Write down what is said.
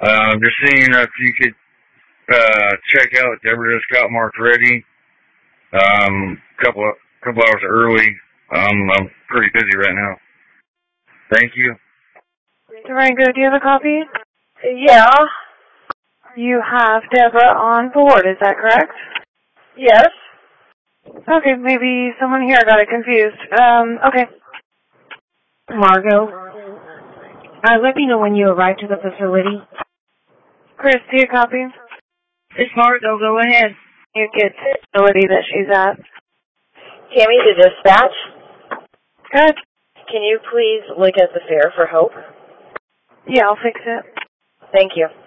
Just seeing if you could check out Deborah just got marked ready. Couple hours early. I'm pretty busy right now. Thank you. Durango, do you have a copy? Yeah. You have Deborah on board, is that correct? Yes. Okay, maybe someone here got it confused. Okay. Margot, let me know when you arrive to the facility. Chris, do you copy? It's Margot, go ahead. You get the facility that she's at. Tammy, to dispatch. Good. Can you please look at the fare for Hope? Yeah, I'll fix it. Thank you.